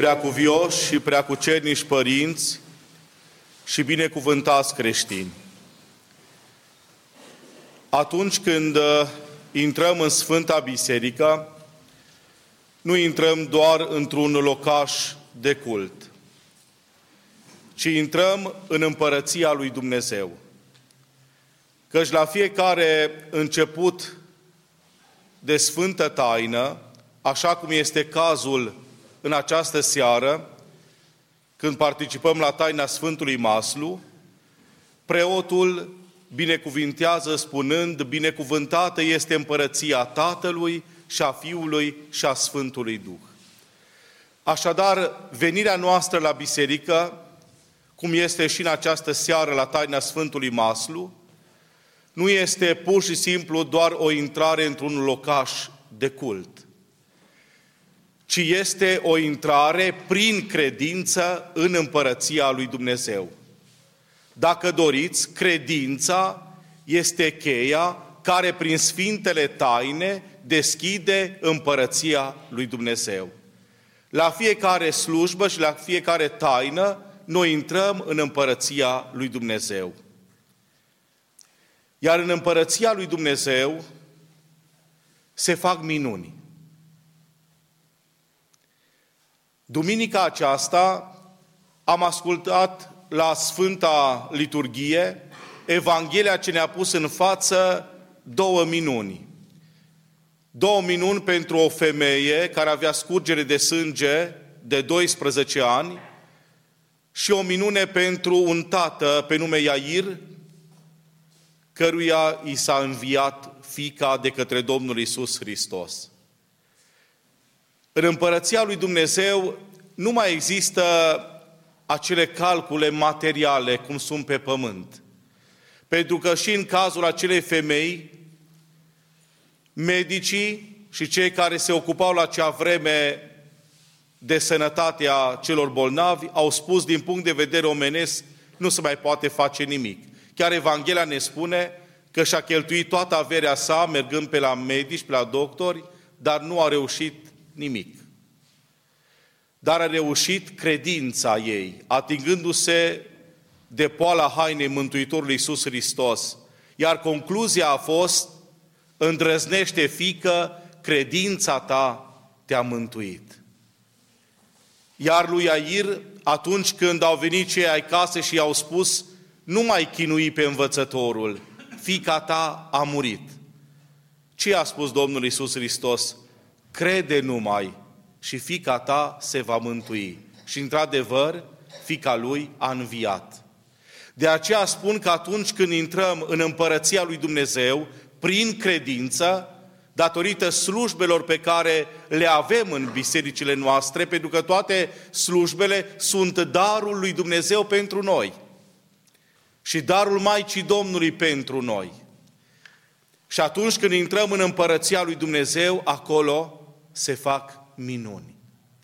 Preacuvioși și preacucernici părinți și binecuvântați creștini. Atunci când intrăm în Sfânta Biserică, nu intrăm doar într-un locaș de cult, ci intrăm în Împărăția lui Dumnezeu. Căci la fiecare început de Sfântă Taină, așa cum este cazul în această seară, când participăm la taina Sfântului Maslu, preotul binecuvintează spunând: binecuvântată este împărăția Tatălui și a Fiului și a Sfântului Duh. Așadar, venirea noastră la biserică, cum este și în această seară la taina Sfântului Maslu, nu este pur și simplu doar o intrare într-un locaș de cult, ci este o intrare prin credință în Împărăția lui Dumnezeu. Dacă doriți, credința este cheia care prin Sfintele Taine deschide Împărăția lui Dumnezeu. La fiecare slujbă și la fiecare taină noi intrăm în Împărăția lui Dumnezeu. Iar în Împărăția lui Dumnezeu se fac minuni. Duminica aceasta am ascultat la Sfânta Liturghie Evanghelia ce ne-a pus în față două minuni. Două minuni pentru o femeie care avea scurgere de sânge de 12 ani și o minune pentru un tată pe nume Iair, căruia i s-a înviat fiica de către Domnul Iisus Hristos. În Împărăția lui Dumnezeu nu mai există acele calcule materiale cum sunt pe pământ. Pentru că și în cazul acelei femei, medicii și cei care se ocupau la acea vreme de sănătatea celor bolnavi au spus: din punct de vedere omenesc nu se mai poate face nimic. Chiar Evanghelia ne spune că și-a cheltuit toată averea sa mergând pe la medici, pe la doctori, dar nu a reușit nimic. Dar a reușit credința ei, atingându-se de poala hainei Mântuitorului Iisus Hristos. Iar concluzia a fost: îndrăznește, fiică, credința ta te-a mântuit. Iar lui Iair, atunci când au venit cei ai casei și i-au spus: nu mai chinui pe învățătorul, fiica ta a murit. Ce a spus Domnul Iisus Hristos? Crede numai și fiica ta se va mântui. Și într-adevăr, fiica lui a înviat. De aceea spun că atunci când intrăm în Împărăția lui Dumnezeu, prin credință, datorită slujbelor pe care le avem în bisericile noastre, pentru că toate slujbele sunt darul lui Dumnezeu pentru noi și darul Maicii Domnului pentru noi. Și atunci când intrăm în Împărăția lui Dumnezeu, acolo se fac minuni.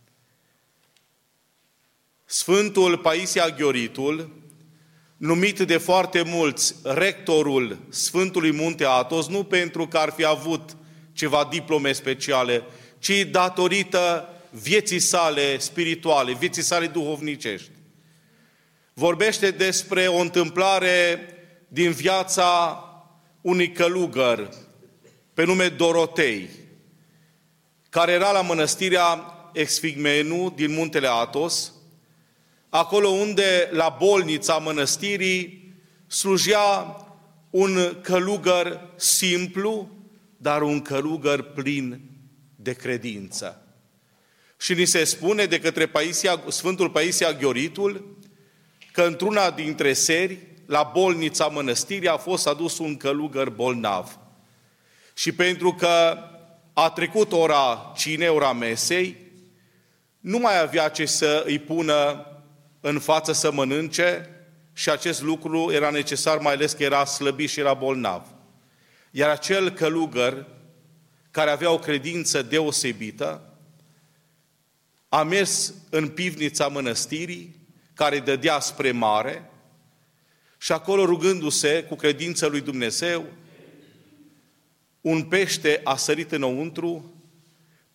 Sfântul Paisie Aghioritul, numit de foarte mulți rectorul Sfântului Munte Athos, nu pentru că ar fi avut ceva diplome speciale, ci datorită vieții sale spirituale, vieții sale duhovnicești. Vorbește despre o întâmplare din viața unui călugăr pe nume Dorotei, care era la mănăstirea Exfigmenu din Muntele Athos, acolo unde, la bolnița mănăstirii, slujea un călugăr simplu, dar un călugăr plin de credință. Și ni se spune de către Sfântul Paisie Aghioritul că într-una dintre seri, la bolnița mănăstirii, a fost adus un călugăr bolnav. Și pentru că a trecut ora cinei, ora mesei, nu mai avea ce să îi pună în față să mănânce și acest lucru era necesar, mai ales că era slăbit și era bolnav. Iar acel călugăr, care avea o credință deosebită, a mers în pivnița mănăstirii, care dădea spre mare, și acolo, rugându-se cu credință lui Dumnezeu, un pește a sărit înăuntru,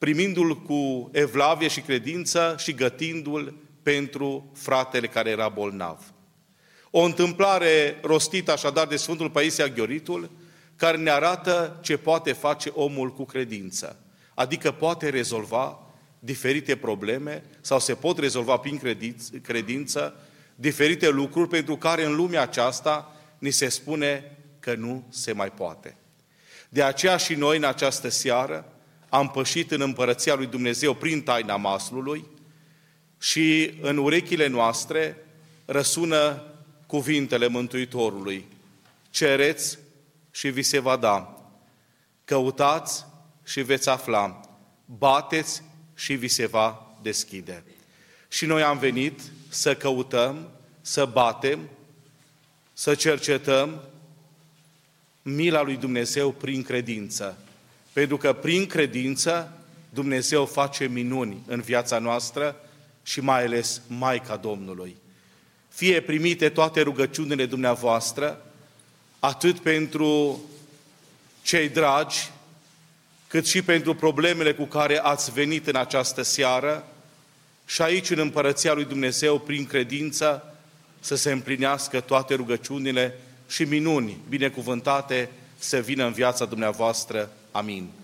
primindu-l cu evlavie și credință și gătindu-l pentru fratele care era bolnav. O întâmplare rostită așadar de Sfântul Paisie Aghioritul, care ne arată ce poate face omul cu credință. Adică poate rezolva diferite probleme sau se pot rezolva prin credință diferite lucruri pentru care în lumea aceasta ni se spune că nu se mai poate. De aceea și noi în această seară am pășit în Împărăția lui Dumnezeu prin taina maslului și în urechile noastre răsună cuvintele Mântuitorului. Cereți și vi se va da, căutați și veți afla, bateți și vi se va deschide. Și noi am venit să căutăm, să batem, să cercetăm mila lui Dumnezeu prin credință. Pentru că prin credință Dumnezeu face minuni în viața noastră și mai ales Maica Domnului. Fie primite toate rugăciunile dumneavoastră, atât pentru cei dragi, cât și pentru problemele cu care ați venit în această seară și aici în Împărăția lui Dumnezeu, prin credință, să se împlinească toate rugăciunile și minuni binecuvântate să vină în viața dumneavoastră. Amin.